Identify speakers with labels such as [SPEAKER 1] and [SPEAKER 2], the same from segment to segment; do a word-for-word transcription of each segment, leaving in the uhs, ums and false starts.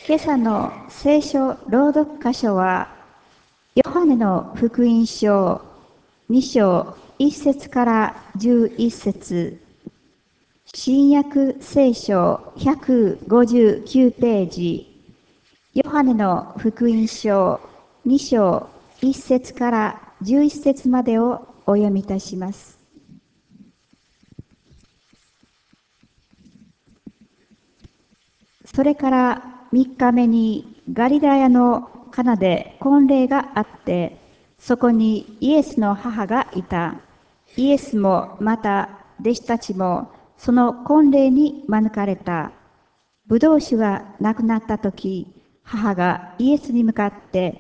[SPEAKER 1] 今朝の聖書朗読箇所は、ヨハネの福音書に章いっ節からじゅういっ節、新約聖書ひゃくごじゅうきゅうページ、ヨハネの福音書に章いっ節からじゅういっ節までをお読みいたします。それからみっかめにガリラヤのカナで婚礼があって、そこにイエスの母がいた。イエスもまた弟子たちもその婚礼に招かれた。ブドウ酒がなくなったとき、母がイエスに向かって、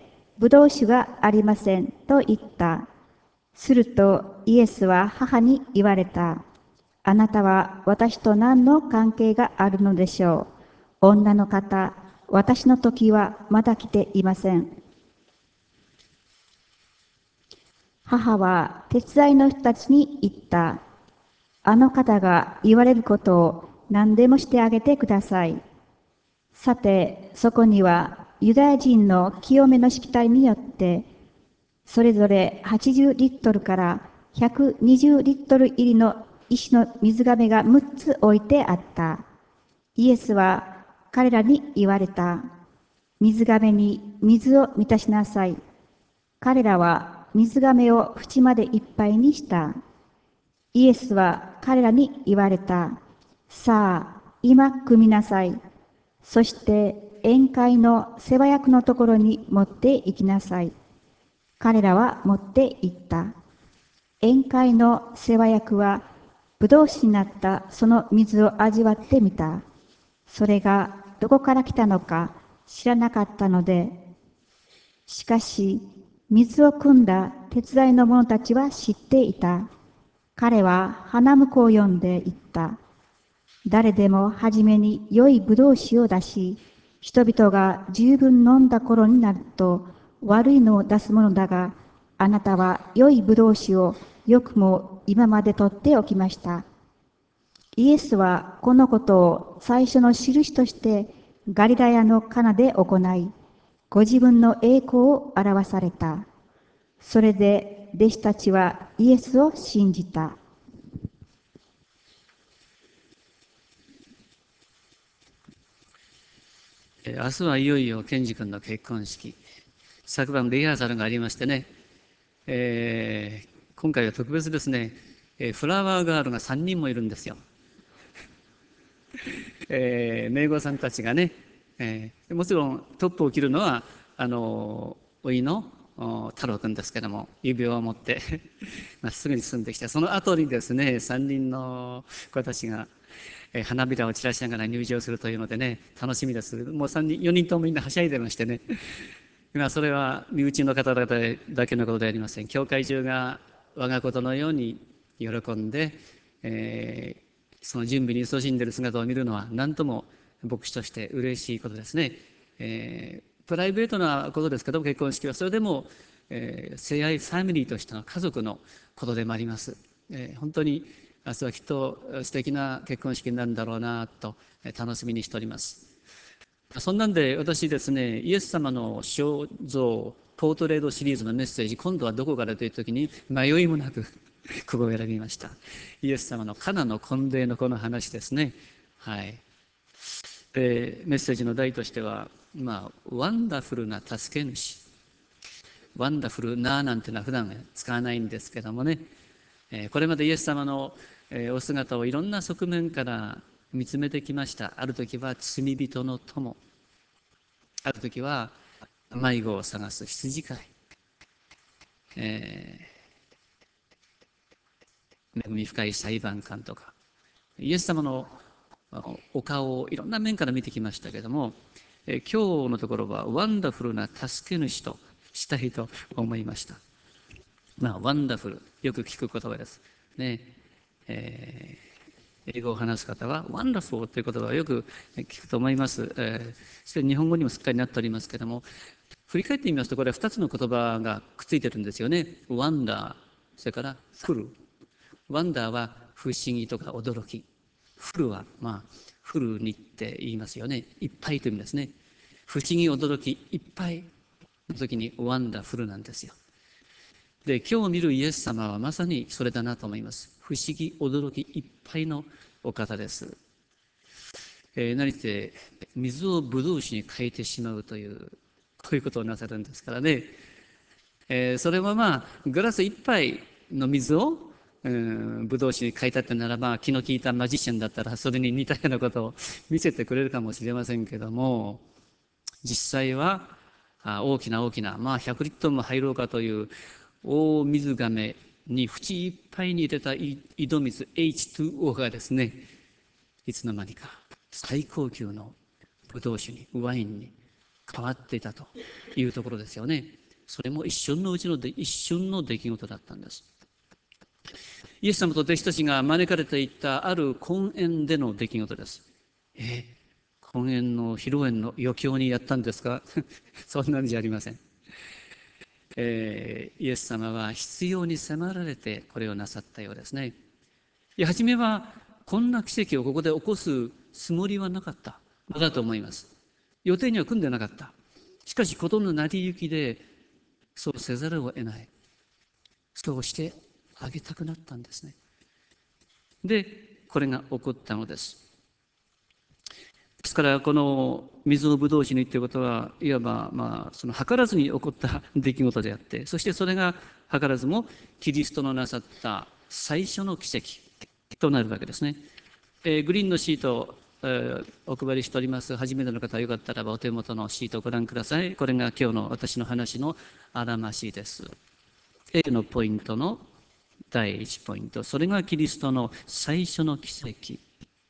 [SPEAKER 1] ブドウ酒がありませんと言った。するとイエスは母に言われた。あなたは私と何の関係があるのでしょう。女の方、私の時はまだ来ていません。母は手伝いの人たちに言った。あの方が言われることを何でもしてあげてください。さて、そこにはユダヤ人の清めのしきたりによって、それぞれはちじゅうリットルからひゃくにじゅうリットル入りの石の水瓶がむっつ置いてあった。イエスは彼らに言われた。水瓶に水を満たしなさい。彼らは水瓶を縁までいっぱいにした。イエスは彼らに言われた。さあ、今汲みなさい。そして宴会の世話役のところに持って行きなさい。彼らは持って行った。宴会の世話役は、ぶどう酒になったその水を味わってみた。それがどこから来たのか知らなかったので、しかし、水を汲んだ手伝いの者たちは知っていた。彼は花婿を呼んで言った。誰でもはじめに良いぶどう酒を出し、人々が十分飲んだ頃になると悪いのを出すものだが、あなたは良いぶどう酒をよくも今まで取っておきました。イエスはこのことを最初の印としてガリラヤのカナで行い、ご自分の栄光を表された。それで弟子たちはイエスを信じた。
[SPEAKER 2] えー明日はいよいよケンジ君の結婚式。昨晩リハーサルがありましてね、えー今回は特別ですね、えーフラワーガールがさんにんもいるんですよ。えー、名簿さんたちがね、えーもちろんトップを切るのはあのおいのお太郎君ですけども、指輪を持ってまっすぐに進んできて、その後にですねさんにんの子たちが、えー花びらを散らしながら入場するというのでね、楽しみです。もうさんにんよにんともみんなはしゃいでましてね、今それは身内の方々だけのことではありません。教会中が我がことのように喜んで、えーその準備に勤しんでいる姿を見るのは何とも牧師として嬉しいことですね。えープライベートなことですけども、結婚式はそれでも、えー、聖愛ファミリーとしての家族のことでもあります。えー本当に明日はきっと素敵な結婚式になるんだろうなと楽しみにしております。そんなんで私ですね、イエス様の肖像ポートレートシリーズのメッセージ、今度はどこからという時に迷いもなくここを選びました。イエス様のカナの婚礼のこの話ですね。はい。でメッセージの題としては、まあ、ワンダフルな助け主。ワンダフルななんていうのは普段使わないんですけどもね、えーこれまでイエス様の、えーお姿をいろんな側面から見つめてきました。ある時は罪人の友、ある時は迷子を探す羊飼い、えー恵み深い裁判官とか、イエス様のお顔をいろんな面から見てきましたけれども、えー今日のところはワンダフルな助け主としたいと思いました。まあ、ワンダフル、よく聞く言葉です。ねえー英語を話す方は、ワンダフルという言葉をよく聞くと思います。えー、そして日本語にもすっかりなっておりますけれども、振り返ってみますと、これはふたつの言葉がくっついてるんですよね。ワンダー、それからフル。ワンダーは不思議とか驚き。フルは、まあ、フルにって言いますよね。いっぱいという意味ですね。 不思議驚きいっぱいの時にワンダフルなんですよ。で、今日見るイエス様はまさにそれだなと思います。不思議驚きいっぱいのお方です。えー、何せ水をブドウ酒に変えてしまうというこういうことをなさるんですからね。えー、それもまあグラス一杯の水をうん、ブドウ酒に変えたってならば、気の利いたマジシャンだったらそれに似たようなことを見せてくれるかもしれませんけども、実際はあ大きな大きな、まあ、ひゃくリットルも入ろうかという大水がめに縁いっぱいに入れた井戸水 エイチツーオー がですね、いつの間にか最高級のブドウ酒にワインに変わっていたというところですよね。それも一瞬のうちので一瞬の出来事だったんです。イエス様と弟子たちが招かれていったある婚宴での出来事です。え婚宴の披露宴の余興にやったんですかそんなんじゃありません。えー、イエス様は必要に迫られてこれをなさったようですね。いや、初めはこんな奇跡をここで起こすつもりはなかったのだと思います。予定には組んでなかった。しかし事の成り行きでそうせざるを得ない。そうしてあげたくなったんですね。で、これが起こったのです。ですからこの水をぶどう酒にということはいわばまあその図らずに起こった出来事であって、そしてそれが図らずもキリストのなさった最初の奇跡となるわけですね。えー、グリーンのシートを、えー、お配りしております。初めての方はよかったらばお手元のシートをご覧ください。これが今日の私の話のあらましです。A のポイントのだいいちポイント、それがキリストの最初の奇跡。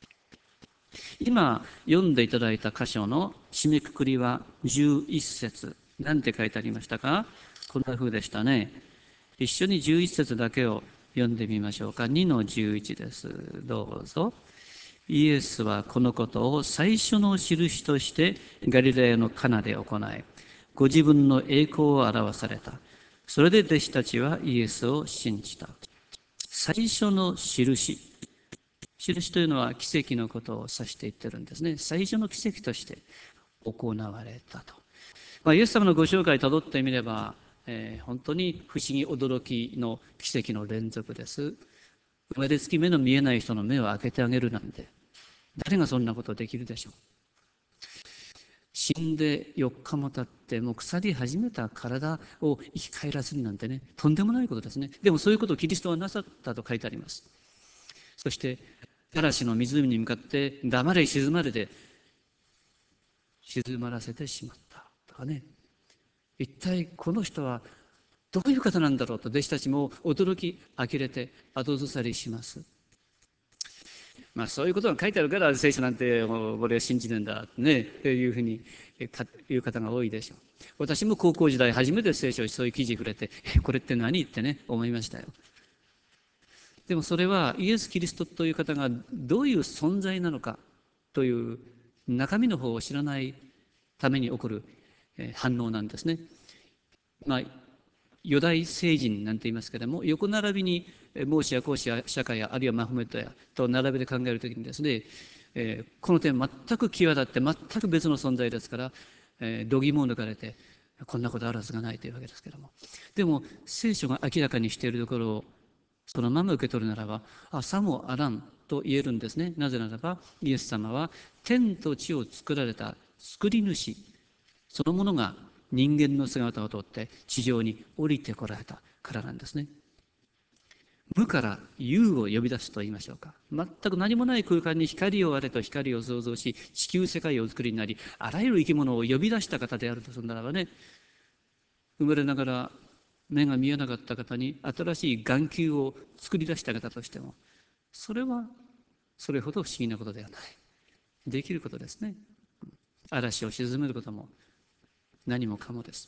[SPEAKER 2] 今読んでいただいた箇所の締めくくりはじゅういっ節。何て書いてありましたか？こんな風でしたね。一緒にじゅういっ節だけを読んでみましょうか。にのじゅういちです。どうぞ。イエスはこのことを最初の印としてガリラヤのカナで行い、ご自分の栄光を表された。それで弟子たちはイエスを信じた。最初の印。印というのは奇跡のことを指して言ってるんですね。最初の奇跡として行われたと。まあ、イエス様のご紹介をたどってみれば、えー、本当に不思議驚きの奇跡の連続です。生まれつき目の見えない人の目を開けてあげるなんて、誰がそんなことできるでしょう。死んでよっかも経ってもう腐り始めた体を生き返らせるなんてね、とんでもないことですね。でもそういうことをキリストはなさったと書いてあります。そして嵐の湖に向かって黙れ静まれで静まらせてしまったとかね。一体この人はどういう方なんだろうと弟子たちも驚き呆れて後ずさりします。まあそういうことが書いてあるから聖書なんてもう俺は信じるんだねというふうに言う方が多いでしょう。私も高校時代初めて聖書にそういう記事触れてこれって何ってね思いましたよ。でもそれはイエス・キリストという方がどういう存在なのかという中身の方を知らないために起こる反応なんですね。まあ、ユダヤ聖人なんて言いますけれども、横並びにモーシやコーシやシャカやあるいはマホメットやと並べて考えるときにですね、えー、この点全く際立って全く別の存在ですから、えー、度肝を抜かれてこんなことあるはずがないというわけですけれども、でも聖書が明らかにしているところをそのまま受け取るならば、あ、さもあらんと言えるんですね。なぜならばイエス様は天と地を作られた作り主そのものが人間の姿をとって地上に降りてこられたからなんですね。無から有を呼び出すと言いましょうか。全く何もない空間に光をあれと光を創造し、地球世界をお作りになり、あらゆる生き物を呼び出した方であるとするならばね、生まれながら目が見えなかった方に新しい眼球を作り出した方としても、それはそれほど不思議なことではない。できることですね。嵐を鎮めることも何もかもです。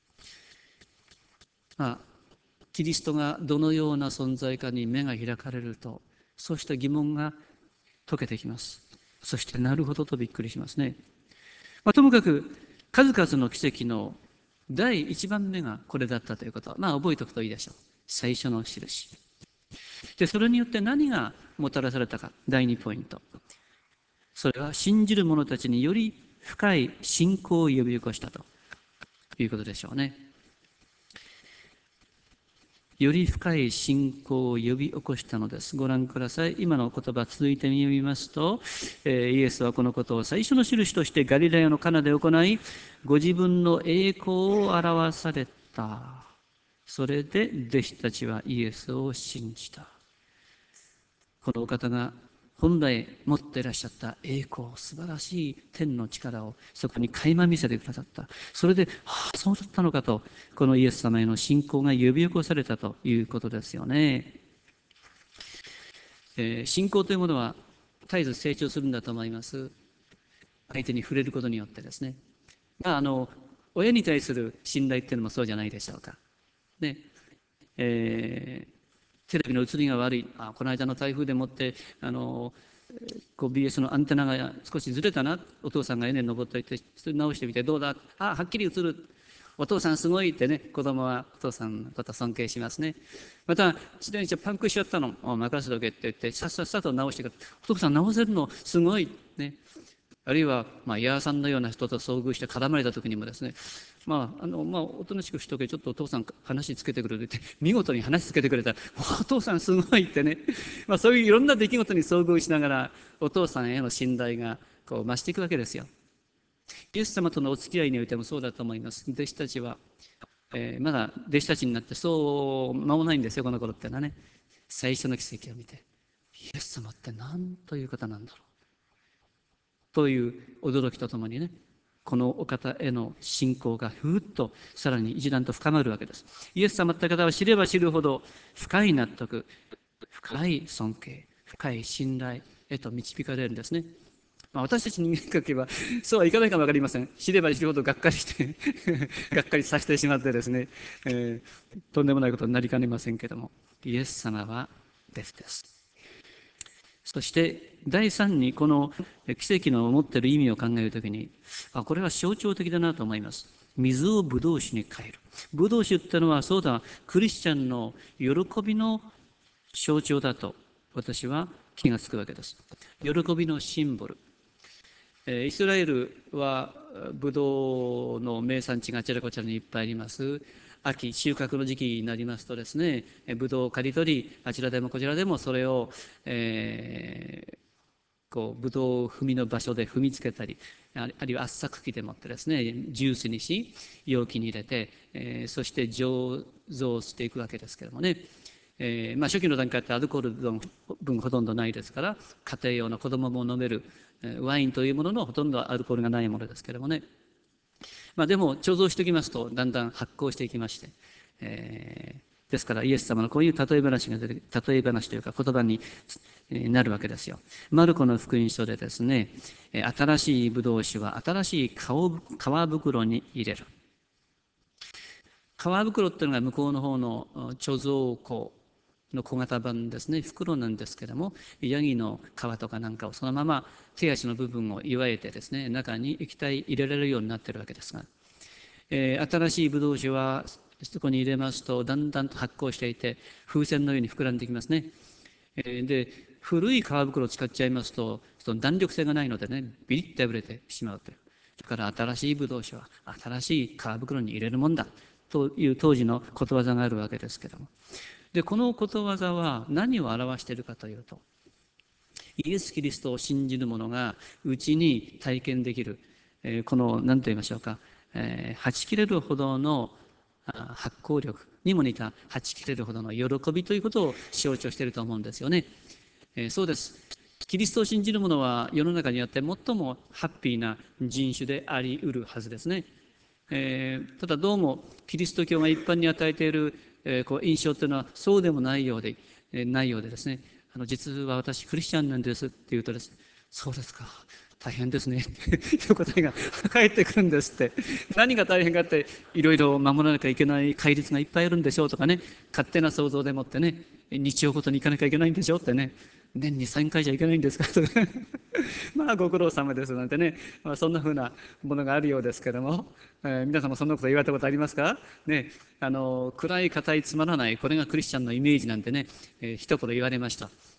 [SPEAKER 2] まあ、キリストがどのような存在かに目が開かれると、そうした疑問が解けてきます。そしてなるほどとびっくりしますね。まあ、ともかく数々の奇跡の第一番目がこれだったということ、まあ覚えておくといいでしょう。最初の印。で、それによって何がもたらされたか、だいにポイント。それは信じる者たちにより深い信仰を呼び起こしたということでしょうね。より深い信仰を呼び起こしたのです。ご覧ください。今の言葉続いてみますと、えーイエスはこのことを最初の印としてガリラヤのカナで行い、ご自分の栄光を表された。それで弟子たちはイエスを信じた。このお方が本来持っていらっしゃった栄光、素晴らしい天の力をそこに垣間見せてくださった。それで、ああ、そうだったのかと、このイエス様への信仰が呼び起こされたということですよね。えー信仰というものは絶えず成長するんだと思います。相手に触れることによってですね。まあ、あの、親に対する信頼っていうのもそうじゃないでしょうか。ね。えーテレビの映りが悪い、あこの間の台風でもってあのこう ビーエス のアンテナが少しずれたな、お父さんが屋根に登っていってそれ直してみて、どうだ、あはっきり映る、お父さんすごいってね、子供はお父さんのこと尊敬しますね。また自転車パンクしちゃったの、任せとけって言ってさっさっさと直してくれる、お父さん直せるのすごいね。あるいは、まあ、ヤーさんのような人と遭遇して絡まれた時にもですね、まあ、あの、まあ、おとなしくしとけ、ちょっとお父さん話つけてくれるって、見事に話つけてくれたら、お父さんすごいってね、まあ、そういういろんな出来事に遭遇しながら、お父さんへの信頼がこう増していくわけですよ。イエス様とのお付き合いにおいてもそうだと思います。弟子たちは、えーまだ弟子たちになってそう間もないんですよ、この頃ってのはね。最初の奇跡を見て、イエス様って何という方なんだろう。という驚きとともにね、このお方への信仰がふーっとさらに一段と深まるわけです。イエス様って方は知れば知るほど深い納得、深い尊敬、深い信頼へと導かれるんですね。まあ、私たち人間関係はそうはいかないかも分かりません。知れば知るほどがっかりしてがっかりさせてしまってですね、えーとんでもないことになりかねませんけれども、イエス様は別です。そして第三にこの奇跡の持っている意味を考えるときに、あ、これは象徴的だなと思います。水をブドウ酒に変える。ブドウ酒っていうのはそうだ、クリスチャンの喜びの象徴だと私は気がつくわけです。喜びのシンボル。えーイスラエルはブドウの名産地があちらこちらにいっぱいあります。秋収穫の時期になりますとですね、ブドウを刈り取り、あちらでもこちらでもそれを、えーこうブドウ踏みの場所で踏みつけたり、あるいは圧搾機でもってですね、ジュースにし容器に入れて、えーそして醸造していくわけですけれどもね。えーまあ、初期の段階ってアルコールの分ほとんどないですから、家庭用の子供も飲めるワインというもののほとんどアルコールがないものですけれどもね。まあ、でも貯蔵しておきますとだんだん発酵していきまして、えーですからイエス様のこういう例え話が出て、例え話というか言葉になるわけですよ。マルコの福音書でですね、新しいブドウ酒は新しい皮袋に入れる。皮袋っていうのが向こうの方の貯蔵庫の小型版ですね、袋なんですけども、ヤギの皮とかなんかをそのまま手足の部分を祝えてですね、中に液体入れられるようになっているわけですが、えー新しいブドウ酒はそこに入れますとだんだんと発酵していて風船のように膨らんできますね。えーで古い皮袋を使っちゃいますとその弾力性がないのでね、ビリッと破れてしまうという。だから新しいブドウ酒は新しい皮袋に入れるもんだという当時のことわざがあるわけですけども、でこのことわざは何を表しているかというと、イエス・キリストを信じる者がうちに体験できる、えーこの何と言いましょうか、えー、はち切れるほどのあ発酵力にも似たはち切れるほどの喜びということを象徴していると思うんですよね。えーそうです。キリストを信じる者は世の中にあって最もハッピーな人種であり得るはずですね。えーただどうもキリスト教が一般に与えている、えーこう印象というのはそうでもないようで、えーないようでですね、あの実は私クリスチャンなんですって言うとですね、そうですか、大変ですねっていう答えが返ってくるんですって。何が大変かって、いろいろ守らなきゃいけない戒律がいっぱいあるんでしょうとかね、勝手な想像でもってね、日曜ごとに行かなきゃいけないんでしょってね、年にさんかいじゃいけないんですかとかまあご苦労様ですなんてね、まあ、そんなふうなものがあるようですけども、えー皆さんもそんなこと言われたことありますかね。あの暗い硬いつまらないこれがクリスチャンのイメージなんてね、えー一言言われました。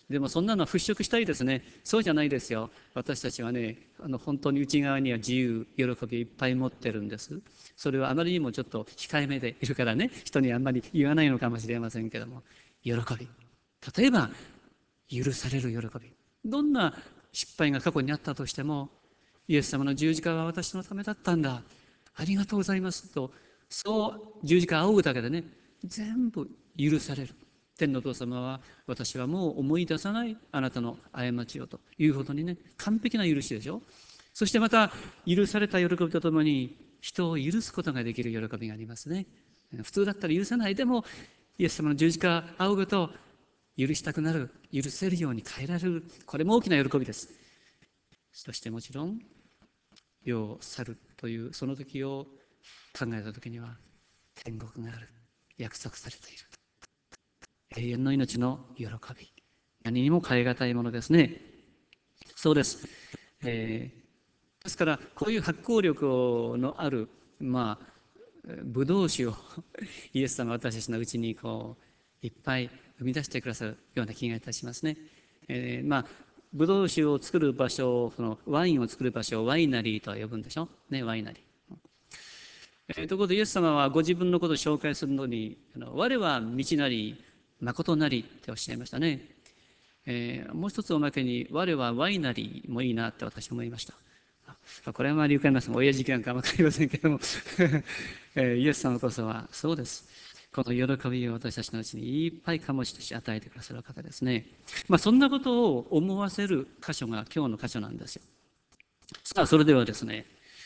[SPEAKER 2] でもそんなのは払拭したいですね。そうじゃないですよ。私たちはね、あの本当に内側には自由、喜びいっぱい持ってるんです。それはあまりにもちょっと控えめでいるからね、人にあんまり言わないのかもしれませんけども、喜び。例えば、許される喜び。どんな失敗が過去にあったとしても、イエス様の十字架は私のためだったんだ。ありがとうございますと、そう十字架を仰ぐだけでね、全部許される。天のお父様は、私はもう思い出さないあなたの過ちをというほどにね、完璧な許しでしょ。そしてまた、許された喜びとともに、人を許すことができる喜びがありますね。普通だったら許さない。でも、イエス様の十字架を仰ぐと、許したくなる、許せるように変えられる。これも大きな喜びです。そしてもちろん、世を去るというその時を考えた時には、天国がある。約束されている。永遠の命の喜び。何にも代え難いものですね。そうです。えー、ですから、こういう発酵力のある、まあ、ブドウ酒をイエス様が私たちのうちにこういっぱい生み出してくださるような気がいたしますね。えー、まあブドウ酒を作る場所を、そのワインを作る場所をワイナリーと呼ぶんでしょ、ね、ワイナリー。えー、ところでイエス様はご自分のことを紹介するのに、あの我は道なり誠なりっておっしゃいましたね。えー、もう一つおまけに我はワイナリーもいいなって私は思いました。これはまあ理解ますが親父間か分かりませんけれども、えー、イエス様こそはそうです。この喜びを私たちのうちにいっぱい醸しとして与えてくださる方ですね。まあ、そんなことを思わせる箇所が今日の箇所なんですよ。さあ、それではですね、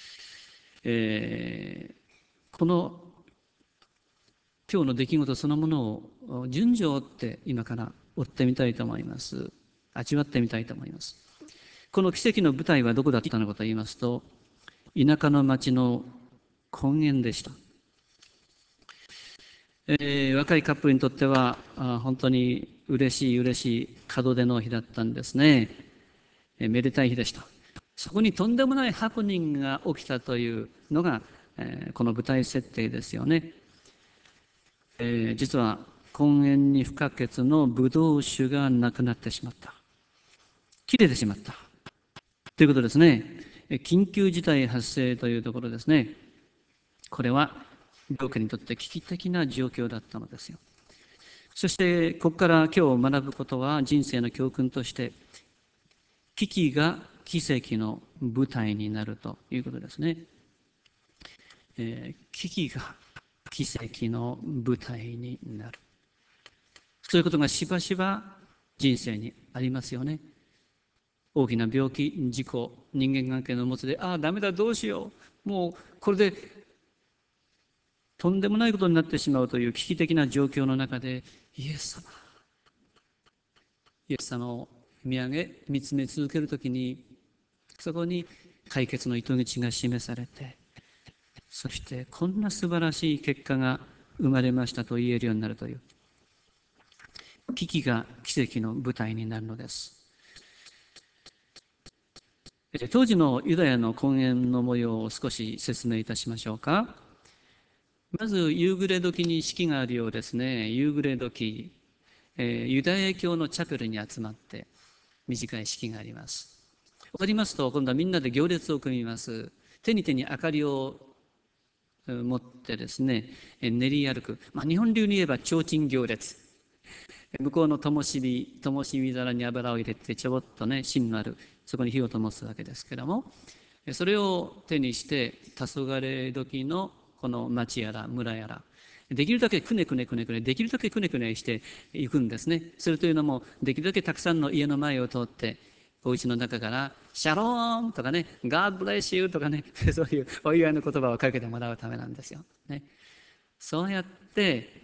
[SPEAKER 2] えー、この今日の出来事そのものを順序を追って今から追ってみたいと思います。味わってみたいと思います。この奇跡の舞台はどこだったのかと言いますと、田舎の町の根源でした。えー、若いカップルにとってはあ本当に嬉しい嬉しい門出の日だったんですね、えー、めでたい日でした。そこにとんでもないハプニングが起きたというのが、えー、この舞台設定ですよね。えー、実は根源に不可欠のブドウ酒がなくなってしまった、切れてしまったということですね。緊急事態発生というところですね。これは病家にとって危機的な状況だったのですよ。そしてここから今日学ぶことは人生の教訓として、危機が奇跡の舞台になるということですね。えー、危機が奇跡の舞台になる、そういうことがしばしば人生にありますよね。大きな病気、事故、人間関係のもつで、ああダメだ、どうしよう、もうこれでとんでもないことになってしまうという危機的な状況の中で、イエス様イエス様を見上げ見つめ続けるときに、そこに解決の糸口が示されて、そしてこんな素晴らしい結果が生まれましたと言えるようになるという、危機が奇跡の舞台になるのです。当時のユダヤの根源の模様を少し説明いたしましょうか。まず夕暮れ時に式があるようですね。夕暮れ時、えー、ユダヤ教のチャペルに集まって短い式があります。終わりますと今度はみんなで行列を組みます。手に手に明かりを持ってですね練り歩く、まあ、日本流に言えば提灯行列。向こうの灯火灯火皿に油を入れてちょぼっとね芯のあるそこに火を灯すわけですけども、それを手にして黄昏時のこの町やら村やら、できるだけくねくねくねくねできるだけくねくねしていくんですね。それというのもできるだけたくさんの家の前を通ってお家の中からシャローンとかね God bless you とかねそういうお祝いの言葉をかけてもらうためなんですよ、ね、そうやって、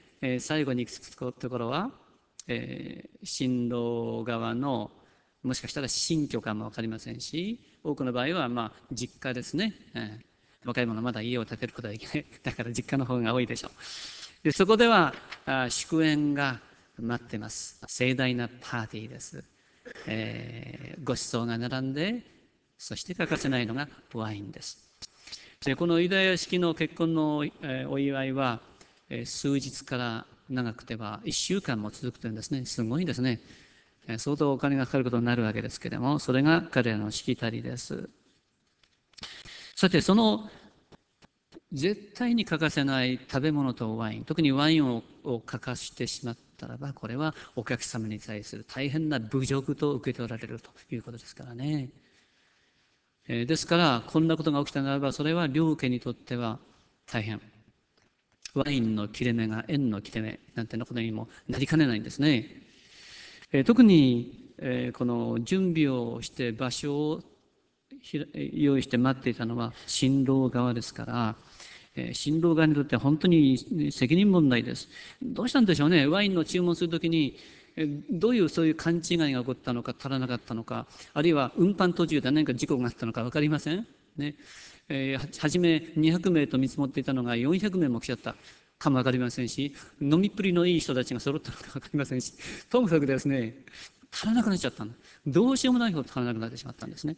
[SPEAKER 2] えー、最後に行くところは、えー、新郎側のもしかしたら新居かも分かりませんし、多くの場合はまあ実家ですね、えー、若い者はまだ家を建てることはできないだから実家の方が多いでしょう。でそこではあ祝宴が待ってます。盛大なパーティーです、えー、ご馳走が並んで、そして欠かせないのがワインです。でこのユダヤ式の結婚のお祝いは数日から長くてはいっしゅうかんも続くというんですね。すごいですね。 相当お金がかかることになるわけですけれども、それが彼らのしきたりです。さて、その絶対に欠かせない食べ物とワイン、特にワインを欠かしてしまったらば、これはお客様に対する大変な侮辱と受け取られるということですからね。えー、ですから、こんなことが起きたならば、それは両家にとっては大変。ワインの切れ目が縁の切れ目なんてなことにもなりかねないんですね。えー、特に、えー、この準備をして場所を用意して待っていたのは新郎側ですから、えー、新郎側にとっては本当に責任問題です。どうしたんでしょうね。ワインの注文するときに、えー、どういうそういう勘違いが起こったのか、足らなかったのか、あるいは運搬途中で何か事故があったのか分かりませんね。えー、初めにひゃくめいと見積もっていたのがよんひゃくめいも来ちゃったかも分かりませんし、飲みっぷりのいい人たちが揃ったのか分かりませんし、ともかくですね、足らなくなっちゃったの。どうしようもないほど足らなくなってしまったんですね。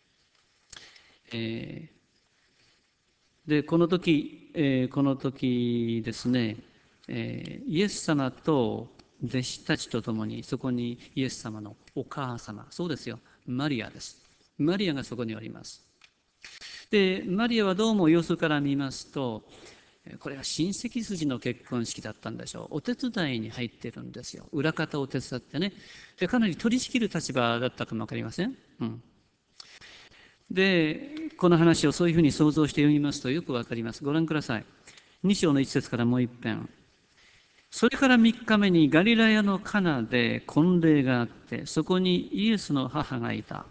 [SPEAKER 2] えー、でこの時、えー、この時ですね、えー、イエス様と弟子たちと共にそこにイエス様のお母様、そうですよ、マリアです。マリアがそこにおります。でマリアはどうも様子から見ますと、これは親戚筋の結婚式だったんでしょう。お手伝いに入っているんですよ。裏方を手伝ってね。でかなり取り仕切る立場だったかも分かりません。うん、でこの話をそういうふうに想像して読みますとよくわかります。ご覧ください。に章のいち節からもう一遍。それからみっかめにガリラヤのカナで婚礼があって、そこにイエスの母がいた。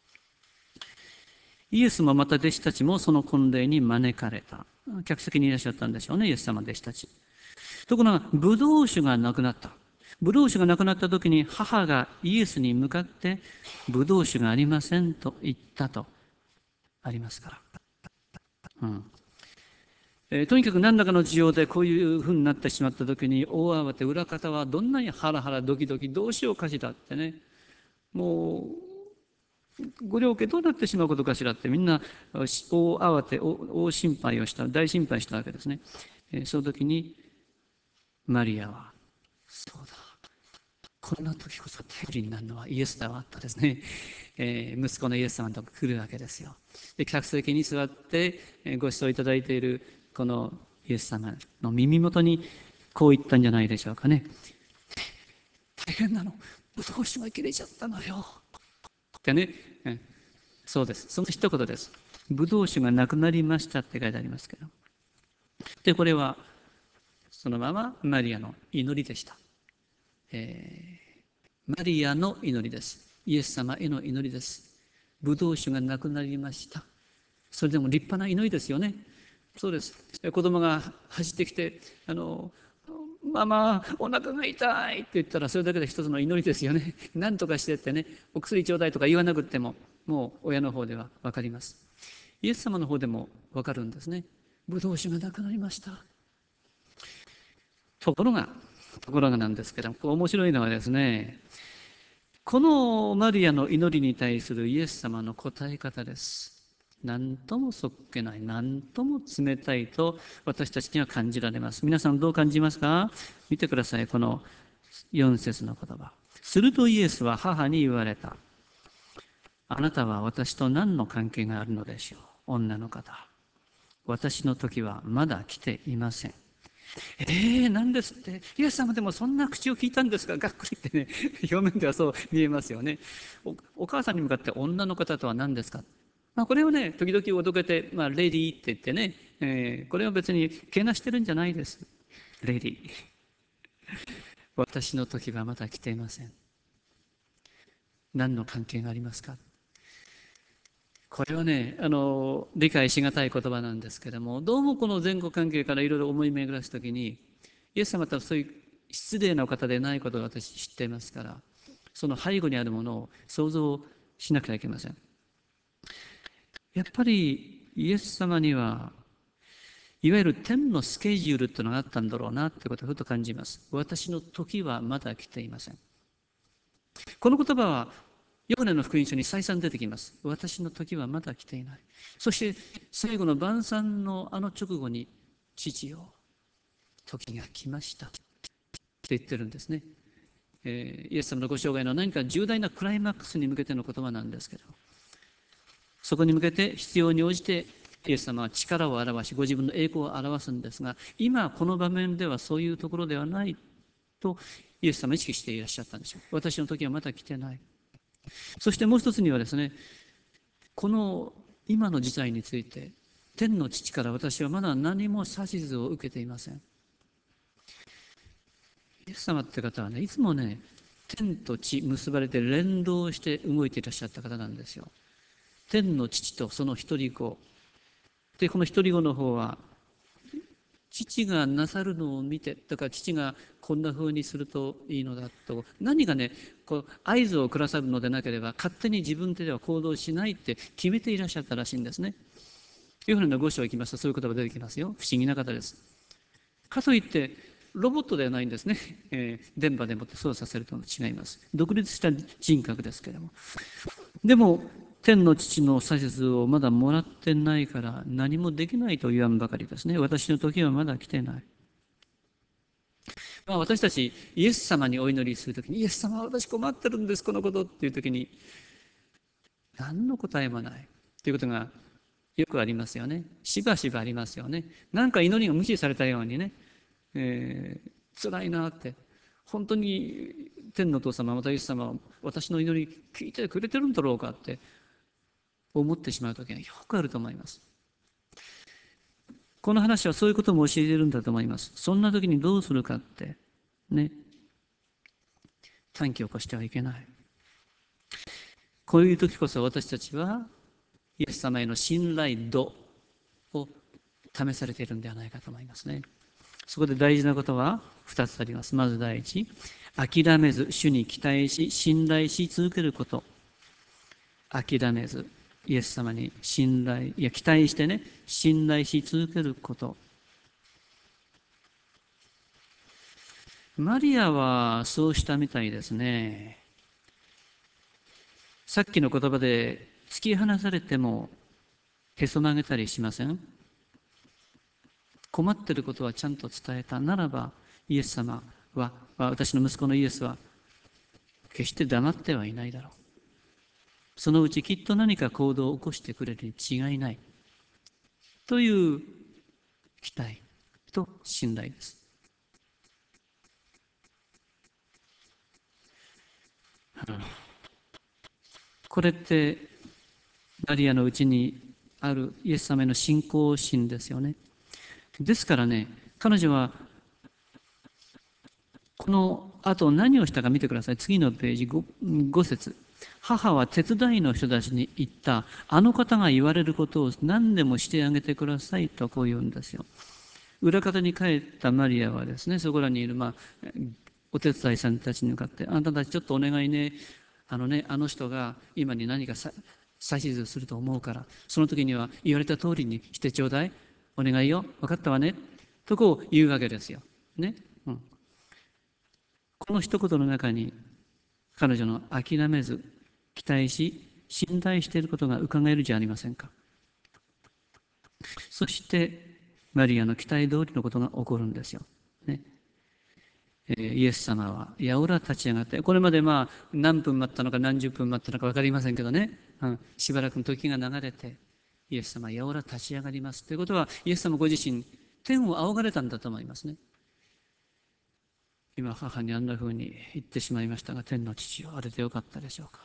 [SPEAKER 2] イエスもまた弟子たちもその婚礼に招かれた。客席にいらっしゃったんでしょうね、イエス様弟子たち。ところがブドウ酒がなくなった。ブドウ酒がなくなった時に母がイエスに向かってブドウ酒がありませんと言ったとありますから。うん、えー、とにかく何らかの事情でこういうふうになってしまった時に大慌て、裏方はどんなにハラハラドキドキどうしようかしらってね、もうご両家どうなってしまうことかしらってみんな大慌て大心配をした大心配したわけですね。えー、その時にマリアはそうだ、こんな時こそ頼りになるのはイエスだわとですね、えー、息子のイエス様のとこ来るわけですよ。で客席に座ってご指導いただいているこのイエス様の耳元にこう言ったんじゃないでしょうかね。大変なの、ブドウ酒が切れちゃったのよってね、うん、そうです、その一言です。ブドウ酒がなくなりましたって書いてありますけど、でこれはそのままマリアの祈りでした。えー、マリアの祈りです。イエス様への祈りです。ブドウ酒がなくなりました。それでも立派な祈りですよね。そうです。子供が走ってきて、あの、ママ、お腹が痛いって言ったら、それだけで一つの祈りですよね。何とかしてってね、お薬ちょうだいとか言わなくても、もう親の方では分かります。イエス様の方でも分かるんですね。ブドウ酒がなくなりました。ところが、ところがなんですけども、面白いのはですね、このマリアの祈りに対するイエス様の答え方です。何ともそっけない、何とも冷たいと私たちには感じられます。皆さんどう感じますか？見てください、このよん節の言葉。するとイエスは母に言われた。あなたは私と何の関係があるのでしょう、女の方。私の時はまだ来ていません。えー、何ですって、イエス様でもそんな口を聞いたんですか、がっくりってね、表面ではそう見えますよね。お、お母さんに向かって女の方とは何ですか、まあ、これをね、時々おどけて、まあ、レディーって言ってね、えー、これは別にけなしてるんじゃないです。レディー。私の時はまだ来ていません。何の関係がありますか。これはね、あの理解しがたい言葉なんですけれども、どうもこの前後関係からいろいろ思い巡らすときに、イエス様とはそういう失礼なお方でないことを私知っていますから、その背後にあるものを想像しなくてはいけません。やっぱりイエス様にはいわゆる天のスケジュールというのがあったんだろうなということをふと感じます。私の時はまだ来ていません。この言葉はヨハネの福音書に再三出てきます。私の時はまだ来ていない。そして最後の晩餐のあの直後に、父よ、時が来ましたって言ってるんですね。 えーイエス様のご生涯の何か重大なクライマックスに向けての言葉なんですけど、そこに向けて必要に応じてイエス様は力を表し、ご自分の栄光を表すんですが、今この場面ではそういうところではないとイエス様は意識していらっしゃったんですよ。私の時はまだ来てない。そしてもう一つにはですね、この今の事態について、天の父から私はまだ何も指図を受けていません。イエス様って方はね、いつもね、天と地結ばれて連動して動いていらっしゃった方なんですよ。天の父とその一人子。で、この一人子の方は、父がなさるのを見て、だから父がこんな風にするといいのだと、何がね、こう合図をくださるのでなければ、勝手に自分手では行動しないって決めていらっしゃったらしいんですね。ヨハネのご章行きますと、そういう言葉が出てきますよ。不思議な方です。かといって、ロボットではないんですね。えー電波でもって操作させると違います。独立した人格ですけれども。でも、天の父の指図をまだもらってないから何もできないと言わんばかりですね。私の時はまだ来てない。まあ、私たち、イエス様にお祈りするときに、イエス様、私困ってるんです、このことっていうときに、何の答えもないということがよくありますよね。しばしばありますよね。なんか祈りが無視されたようにね、えー、辛いなって。本当に天のお父様、またイエス様は私の祈り聞いてくれてるんだろうかって思ってしまうときがよくあると思います。この話はそういうことも教えているんだと思います。そんな時にどうするかって、ね、短気を起こしてはいけない。こういう時こそ私たちはイエス様への信頼度を試されているんではないかと思いますね。そこで大事なことはふたつあります。まず第一、諦めず主に期待し信頼し続けること。諦めずイエス様に信頼、いや期待してね、信頼し続けること。マリアはそうしたみたいですね。さっきの言葉で突き放されてもへそ曲げたりしません？困っていることはちゃんと伝えたならば、イエス様は、私の息子のイエスは決して黙ってはいないだろう。そのうちきっと何か行動を起こしてくれるに違いないという期待と信頼です。これってマリアのうちにあるイエス様への信仰心ですよね。ですからね、彼女はこの後何をしたか見てください。次のページ 5, 5節。母は手伝いの人たちに言った。あの方が言われることを何でもしてあげてくださいとこう言うんですよ。裏方に帰ったマリアはですね、そこらにいる、まあ、お手伝いさんたちに向かって、あなたたちちょっとお願いね、あのね、あの人が今に何かさ指図すると思うから、その時には言われた通りにしてちょうだい。お願いよ。分かったわね。とこう言うわけですよ。ね。うん、この一言の中に彼女の諦めず期待し信頼していることが伺えるじゃありませんか。そしてマリアの期待通りのことが起こるんですよ、ね。えーイエス様はやおら立ち上がって、これまでまあ何分待ったのか何十分待ったのか分かりませんけどね、うん、しばらくの時が流れてイエス様はやおら立ち上がりますということは、イエス様ご自身天を仰がれたんだと思いますね。今母にあんなふうに言ってしまいましたが、天の父よ、あれでよかったでしょうか。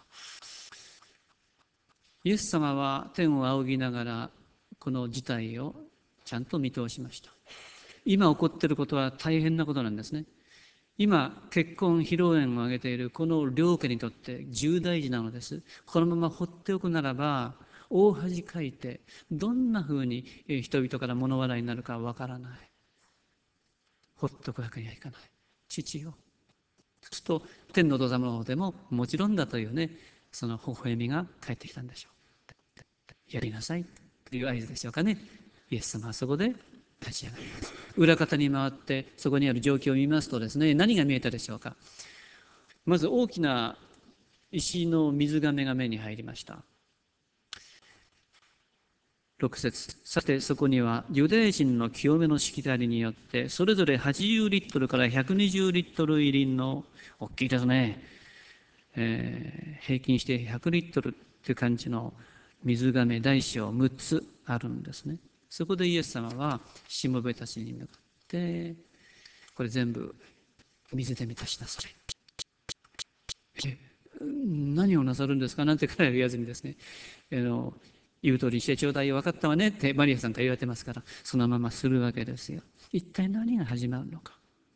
[SPEAKER 2] イエス様は天を仰ぎながらこの事態をちゃんと見通しました。今起こっていることは大変なことなんですね。今結婚披露宴を挙げているこの両家にとって重大事なのです。このまま放っておくならば大恥かいてどんなふうに人々から物笑いになるかわからない。放っておくわけにはいかない。父よ、そうすると天のお父様の方でももちろんだというね、その微笑みが返ってきたんでしょう。やりなさいという合図でしょうかね。イエス様はそこで立ち上がります。裏方に回ってそこにある状況を見ますとですね、何が見えたでしょうか。まず大きな石の水がめが目に入りました。 ろく節。さてそこにはユダヤ人の清めのしきたりによってそれぞれはちじゅうリットルからひゃくにじゅうリットル入りの、大きいですね、えー平均してひゃくリットルっていう感じの水がめ大小むっつあるんですね。そこでイエス様はしもべたちに向かって、これ全部水で満たしなさい。え何をなさるんですかなんて彼ら言わずにですね、あの言う通りにしてちょうだいよ、分かったわねってマリアさんから言われてますから、そのままするわけですよ。一体何が始まるのか。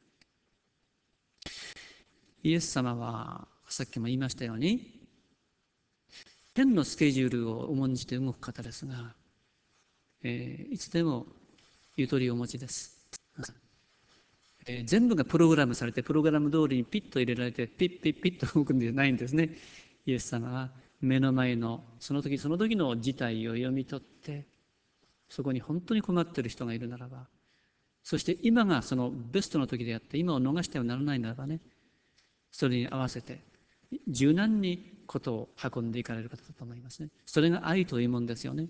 [SPEAKER 2] イエス様はさっきも言いましたように天のスケジュールを重んじて動く方ですが、えーいつでもゆとりをお持ちです。えー全部がプログラムされてプログラム通りにピッと入れられてピッピッピッと動くんじゃないんですね。イエス様は目の前のその時その時の事態を読み取って、そこに本当に困っている人がいるならば、そして今がそのベストの時であって今を逃してはならないならばね、それに合わせて柔軟にことを運んでいかれる方だと思いますね。それが愛というもんですよね。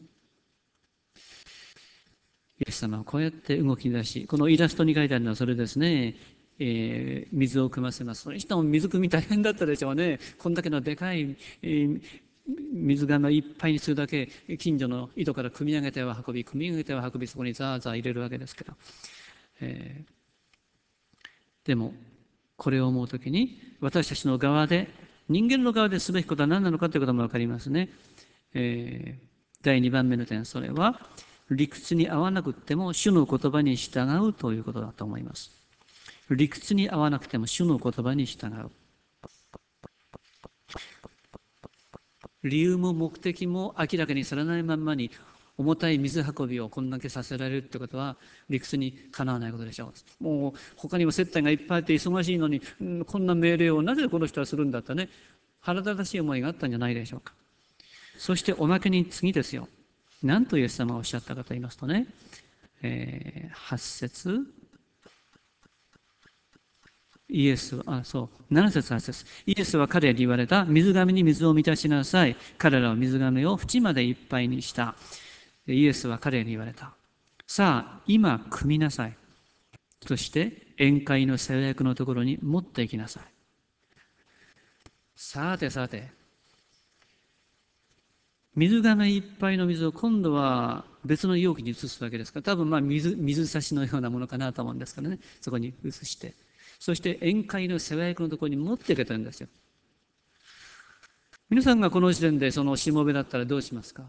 [SPEAKER 2] イエス様はこうやって動き出し、このイラストに書いてあるのはそれですね。えー水を汲ませます。その人も水汲み大変だったでしょうね。こんだけのでかい、えー水がめいっぱいにするだけ、近所の井戸から汲み上げては運び、汲み上げては運び、そこにザーザー入れるわけですけど、えーでもこれを思うときに私たちの側で、人間の側ですべきことは何なのかということも分かりますね。えーだいにばんめの点、それは理屈に合わなくても主の言葉に従うということだと思います。理屈に合わなくても主の言葉に従う。理由も目的も明らかにされないまんまに重たい水運びをこんだけさせられるってことは理屈にかなわないことでしょう。もう他にも接待がいっぱいあって忙しいのに、うん、こんな命令をなぜこの人はするんだってね、腹立たしい思いがあったんじゃないでしょうか。そしておまけに次ですよ。何とイエス様がおっしゃったかと言いますとね、えー、はち節、イエスは、あ、そう、なな節はち節。イエスは彼らに言われた。水がめに水を満たしなさい。彼らは水がめを縁までいっぱいにした。イエスは彼らに言われた。さあ、今、汲みなさい。そして、宴会の制約のところに持っていきなさい。さてさて、水がめいっぱいの水を今度は別の容器に移すわけですから、多分まあ水、水差しのようなものかなと思うんですからね、そこに移して、そして宴会の世話役のところに持っていけたんですよ。皆さんがこの時点でそのしもべだったらどうしますか。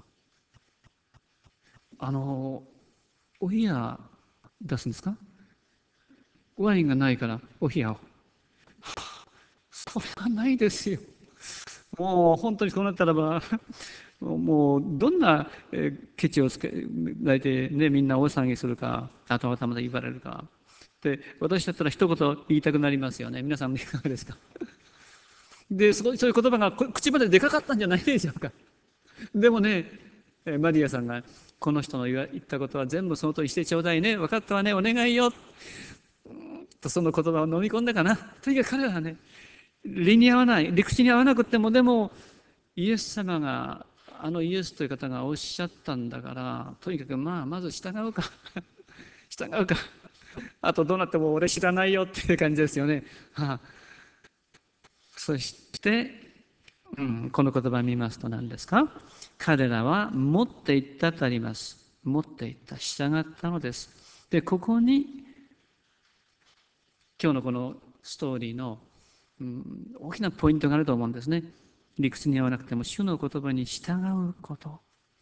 [SPEAKER 2] あの、お冷や出すんですか。ワインがないからお冷やを。それはないですよ。もう本当にそうなったらば、もうどんなえーケチをつけられて、ね、みんな大騒ぎするか、後々まで言われるか。で、私だったら一言言いたくなりますよね。皆さんいかがですか。で、そうそういう言葉がこ口まででかかったんじゃないでしょうか。でもね、えーマリアさんがこの人の言わ言ったことは全部その通りしてちょうだいね、分かったわね、お願いよとその言葉を飲み込んだかな。とにかく彼らはね、理に合わない、理屈に合わなくても、でもイエス様が、あのイエスという方がおっしゃったんだから、とにかくまあまず従うか従うか、あとどうなっても俺知らないよっていう感じですよね。はあ、そして、うん、この言葉を見ますと何ですか。彼らは持っていったとあります。持っていった、従ったのです。でここに今日のこのストーリーの、うん、大きなポイントがあると思うんですね。理屈に合わなくても主の言葉に従うこと。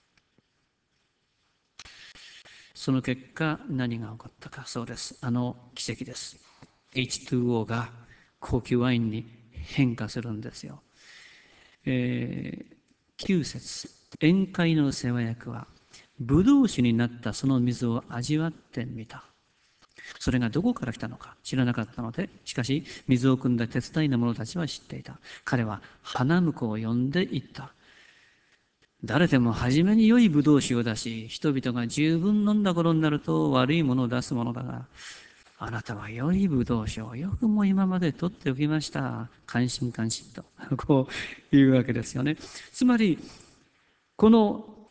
[SPEAKER 2] その結果何が起こったか。そうです、あの奇跡です。 エイチツーオー が高級ワインに変化するんですよ。えー、きゅう節、宴会の世話役はブドウ酒になったその水を味わってみた。それがどこから来たのか知らなかったので、しかし水を汲んだ手伝いの者たちは知っていた。彼は花婿を呼んでいった。誰でも初めに良いブドウ酒を出し、人々が十分飲んだ頃になると悪いものを出すものだが、あなたは良いブドウ酒をよくも今まで取っておきました。感心感心とこう言うわけですよね。つまりこの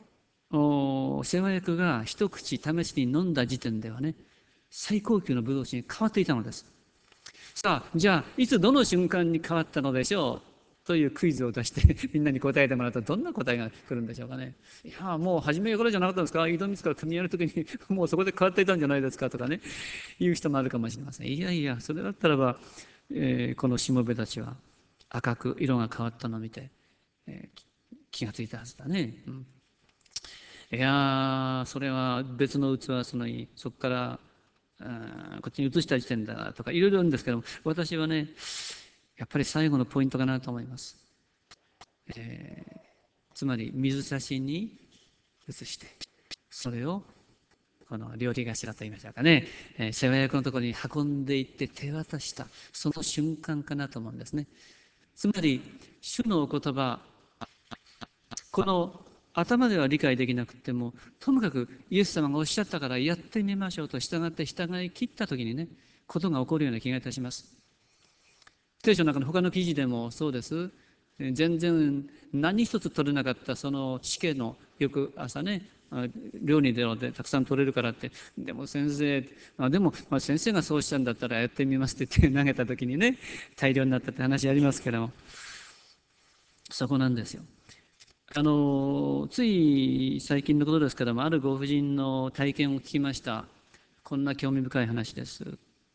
[SPEAKER 2] お世話役が一口試しに飲んだ時点ではね、最高級のブドウ酒に変わっていたのです。さあ、じゃあ、いつどの瞬間に変わったのでしょうというクイズを出してみんなに答えてもらうとどんな答えが来るんでしょうかね。いや、もう初めからじゃなかったんですか、井戸水から組み合うときにもうそこで変わっていたんじゃないですかとかね、言う人もあるかもしれません。いやいや、それだったらば、えーこのしもべたちは赤く色が変わったのを見て、えー気がついたはずだね。うん、いやー、それは別の器そのに、そこから、あこっちに移した時点だとか、いろいろあるんですけども、私はね、やっぱり最後のポイントかなと思います。えーつまり、水差しに移して、それを、この料理頭と言いましょうかね、えー、世話役のところに運んでいって手渡した、その瞬間かなと思うんですね。つまり、主のお言葉、この頭では理解できなくても、ともかくイエス様がおっしゃったからやってみましょうと従って従い切ったときにね、ことが起こるような気がいたします。聖書の中の他の記事でもそうです。全然何一つ取れなかったその死刑の翌朝ね、漁に出ろでたくさん取れるからって、でも先生、あでも、まあ、先生がそうしたんだったらやってみますって言って投げた時にね、大量になったって話ありますけども、そこなんですよ。あのつい最近のことですけども、あるご婦人の体験を聞きました。こんな興味深い話です。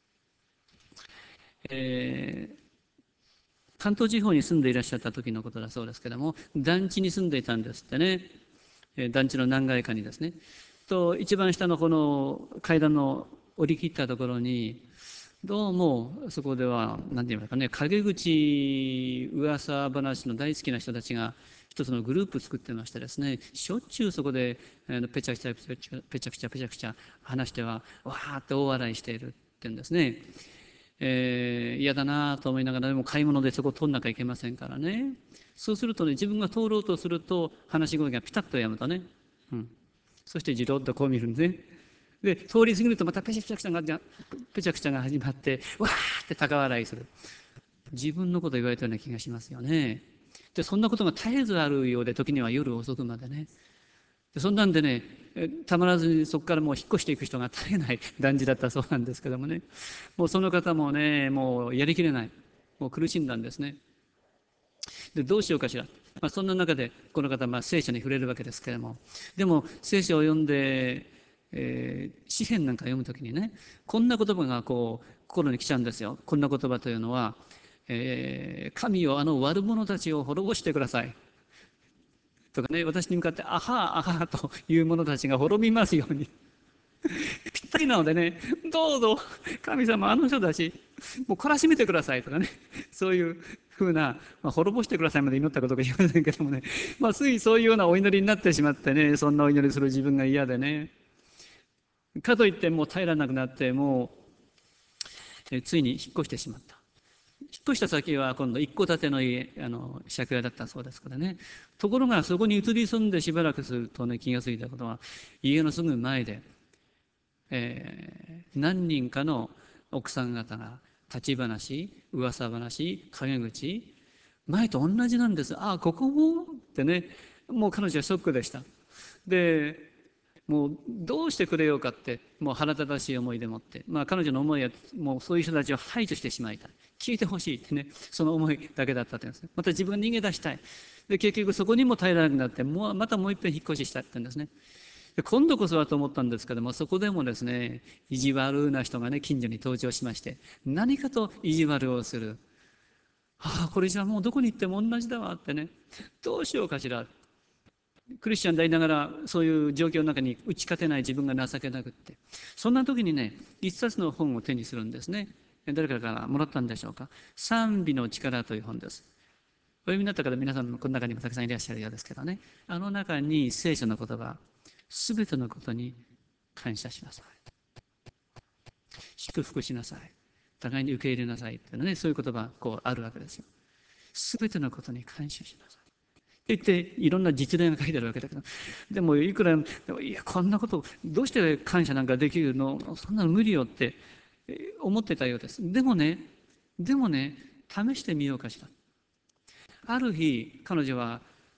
[SPEAKER 2] えー関東地方に住んでいらっしゃった時のことだそうですけども、団地に住んでいたんですってね。えー団地の何階かにですね。と一番下のこの階段の降り切ったところに、どうもそこでは何て言いますかね、陰口噂話の大好きな人たちが一つのグループ作ってましてですね、しょっちゅうそこでペチャクチャペチャペチャクチャペチャクチャ話してはわーって大笑いしているって言うんですね。えー嫌だなと思いながら、でも買い物でそこを通んなきゃいけませんからね。そうするとね、自分が通ろうとすると話し声がピタッとやむとね、うん、そしてじろっとこう見るんですね。で通り過ぎるとまたペチャクチャがペチャクチャが始まって、わーって高笑いする。自分のこと言われたような気がしますよね。でそんなことが絶えずあるようで、時には夜遅くまでね。でそんなんでね、たまらずにそこからもう引っ越していく人が絶えない団地だったそうなんですけどもね、もうその方もね、もうやりきれない、もう苦しんだんですね。でどうしようかしら、まあ、そんな中でこの方、まあ、聖書に触れるわけですけれども、でも聖書を読んで、えー、詩篇なんか読むときにね、こんな言葉がこう心に来ちゃうんですよ。こんな言葉というのは、えー神よあの悪者たちを滅ぼしてくださいとかね、私に向かってあはあはという者たちが滅びますようにぴったりなのでね、どうぞ神様あの人たちもう懲らしめてくださいとかね、そういうふうな、まあ、滅ぼしてくださいまで祈ったことか言いませんけどもね、まあ、ついそういうようなお祈りになってしまってね、そんなお祈りする自分が嫌でね、かといってもう耐えられなくなって、もうえついに引っ越してしまった。引っ越した先は今度一戸建ての家、あの借家だったそうですからね。ところがそこに移り住んでしばらくするとね、気がついたことは、家のすぐ前でえー何人かの奥さん方が立ち話、噂話、陰口、前と同じなんです。ああ、ここもってね、もう彼女はショックでした。で、もうどうしてくれようかって、もう腹立たしい思いでもって、まあ彼女の思いはもうそういう人たちを排除してしまいたい。聞いてほしいってね、その思いだけだったって言うんですね。また自分が逃げ出したい。で、結局そこにも耐えられなくなって、もうまたもう一遍引っ越ししたって言うんですね。で今度こそはと思ったんですけども、そこでもですね、意地悪な人がね、近所に登場しまして、何かと意地悪をする。ああ、これじゃもうどこに行っても同じだわってね、どうしようかしら。クリスチャンでありながら、そういう状況の中に打ち勝てない自分が情けなくって。そんな時にね、一冊の本を手にするんですね。誰かからもらったんでしょうか。賛美の力という本です。お読みになった方、皆さんもこの中にもたくさんいらっしゃるようですけどね。あの中に聖書の言葉、すべてのことに感謝しなさい。祝福しなさい。互いに受け入れなさいっていうのね、そういう言葉こうあるわけですよ。すべてのことに感謝しなさい。って言っていろんな実例が書いてあるわけだけど、でもいくらでもいやこんなことどうして感謝なんかできるの、そんなの無理よって思ってたようです。でもね、でもね、試してみようかしら。ある日彼女は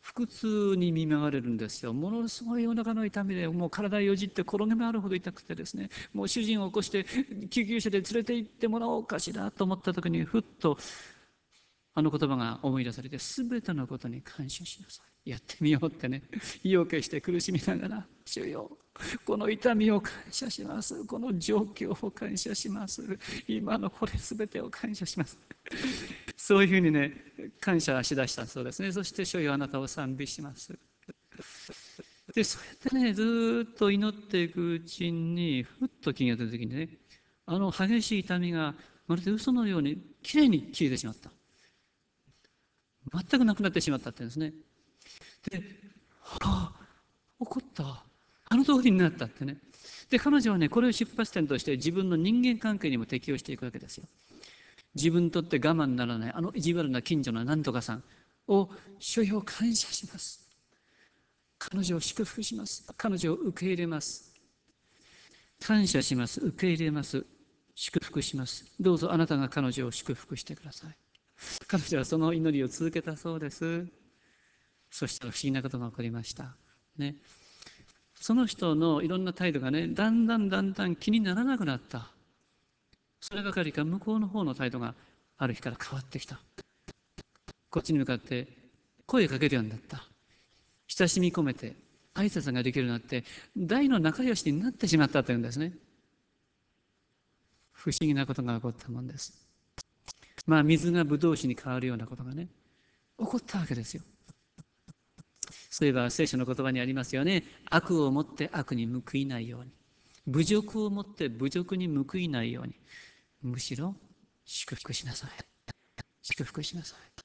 [SPEAKER 2] 腹痛に見舞われるんですよ。ものすごいお腹の痛みで、もう体をよじって転げ回るほど痛くてですね、もう主人を起こして救急車で連れて行ってもらおうかしらと思った時に、ふっとあの言葉が思い出されて、すべてのことに感謝しなさい。やってみようってね、意を決して苦しみながら、主よ、この痛みを感謝します。この状況を感謝します。今のこれすべてを感謝します。そういうふうにね、感謝しだしたそうですね。そして主よ、あなたを賛美します。で、そうやってね、ずーっと祈っていくうちに、ふっと気が出た時にね、あの激しい痛みがまるで嘘のようにきれいに消えてしまった。全くなくなってしまったって言うんですね。で、はあ、怒った。あの通りになったってね。で、彼女はね、これを出発点として自分の人間関係にも適応していくわけですよ。自分にとって我慢ならない、あの意地悪な近所のなんとかさんを、主よ感謝します。彼女を祝福します。彼女を受け入れます。感謝します。受け入れます。祝福します。どうぞあなたが彼女を祝福してください。彼女はその祈りを続けたそうです。そしたら不思議なことが起こりました。ね。その人のいろんな態度がね、だんだんだんだん気にならなくなった。そればかりか向こうの方の態度がある日から変わってきた。こっちに向かって声かけるようになった。親しみ込めて挨拶ができるようになって、大の仲良しになってしまったというんですね。不思議なことが起こったもんです。まあ水がブドウ酒に変わるようなことがね、起こったわけですよ。そういえば聖書の言葉にありますよね。悪をもって悪に報いないように。侮辱をもって侮辱に報いないように。むしろ祝福しなさい。祝福しなさい。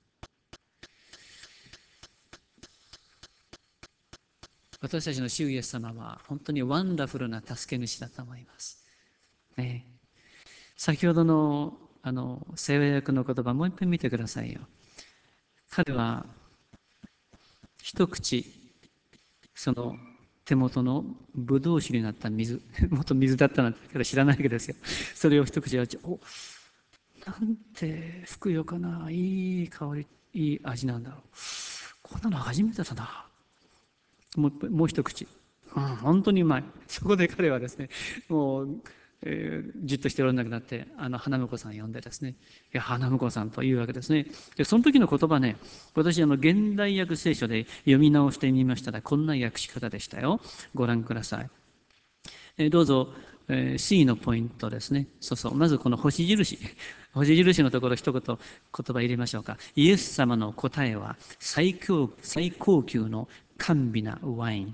[SPEAKER 2] 私たちの主イエス様は本当にワンダフルな助け主だと思います。ね、先ほどのあの聖話役の言葉もう一遍見てくださいよ。彼は一口その手元のブドウ酒になった水、もっと水だったなんてから知らないわけですよ。それを一口味わって、お、なんてふくよかな、いい香り、いい味なんだろう。こんなの初めてだな。もうもう一口。うん、本当にうまい。そこで彼はですね、もう、えーじっとしておられなくなって、あの、花婿さん呼んでですね、いや、花婿さんというわけですね。で、その時の言葉ね、私、あの、現代訳聖書で読み直してみましたら、こんな訳し方でしたよ。ご覧ください。えーどうぞ、えー C のポイントですね。そうそう。まずこの星印。星印のところ一言言葉入れましょうか。イエス様の答えは最高最高級の甘美なワイン。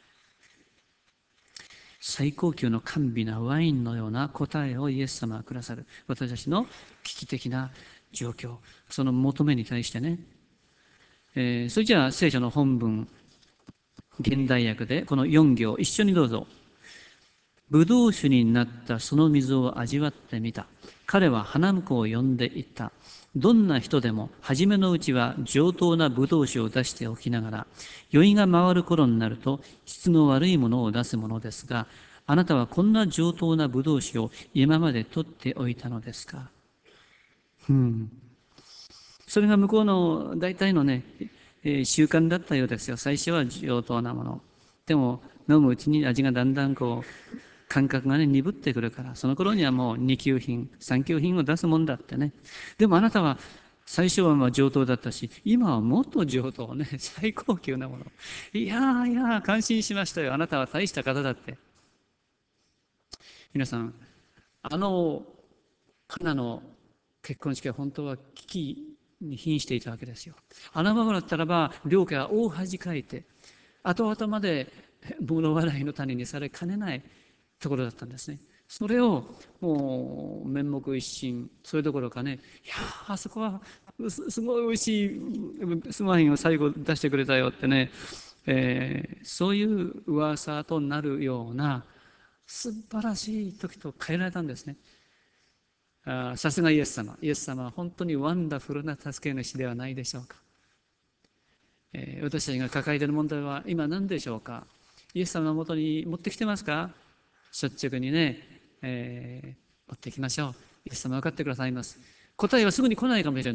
[SPEAKER 2] 最高級の甘美なワインのような答えをイエス様はくださる。私たちの危機的な状況、その求めに対してね。えーそれじゃあ聖書の本文、現代訳でこのよん行一緒にどうぞ。ブドウ酒になったその水を味わってみた。彼は花婿を呼んでいった。どんな人でも初めのうちは上等なブドウ酒を出しておきながら、酔いが回る頃になると質の悪いものを出すものですが、あなたはこんな上等なブドウ酒を今まで取っておいたのですか。うん、それが向こうの大体のね、えー習慣だったようですよ。最初は上等なもの。でも飲むうちに味がだんだんこう感覚がね鈍ってくるから、その頃にはもう二級品三級品を出すもんだってね。でもあなたは最初はまあ上等だったし、今はもっと上等ね、最高級なもの。いやーいやー感心しましたよ。あなたは大した方だって。皆さん、あのカナの結婚式は本当は危機に瀕していたわけですよ。あのままだったらば両家は大恥かいて、後々まで物笑いの種にされかねないところだったんですね。それをもう面目一新、それどころかね、いやーあそこはすすごい美味しいスワインを最後出してくれたよってね、えーそういう噂となるような素晴らしい時と変えられたんですね。あ、さすがイエス様。イエス様は本当にワンダフルな助け主ではないでしょうか。えー私たちが抱えている問題は今何でしょうか。イエス様のもとに持ってきてますか。率直にね、えー持っていきましょう。イエス様分かってくださいます。答えはすぐに来ないかもしれない。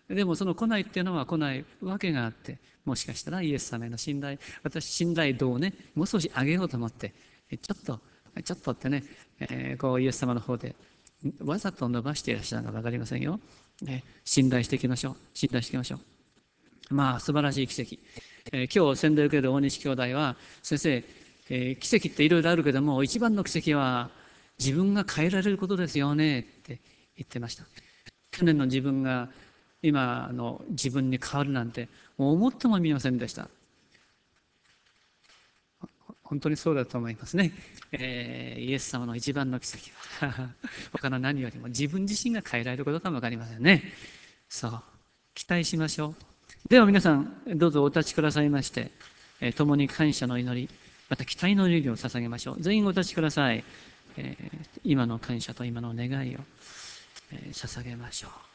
[SPEAKER 2] でもその来ないっていうのは来ないわけがあって、もしかしたらイエス様への信頼、私信頼度をね、もう少し上げようと思って、ちょっと、ちょっとってね、えーこうイエス様の方でわざと伸ばしていらっしゃるのか分かりませんよ。ね、信頼していきましょう。信頼していきましょう。まあ素晴らしい奇跡。えー今日洗礼を受ける大西兄弟は、先生、えー奇跡っていろいろあるけども、一番の奇跡は自分が変えられることですよねって言ってました。去年の自分が今の自分に変わるなんてもう思ってもみませんでした。本当にそうだと思いますね。えーイエス様の一番の奇跡は他の何よりも自分自身が変えられることかもわかりませんね。そう、期待しましょう。では皆さんどうぞお立ちくださいまして、えー共に感謝の祈り、また期待の祈りを捧げましょう。全員お立ちください。えー今の感謝と今の願いを、えー捧げましょう。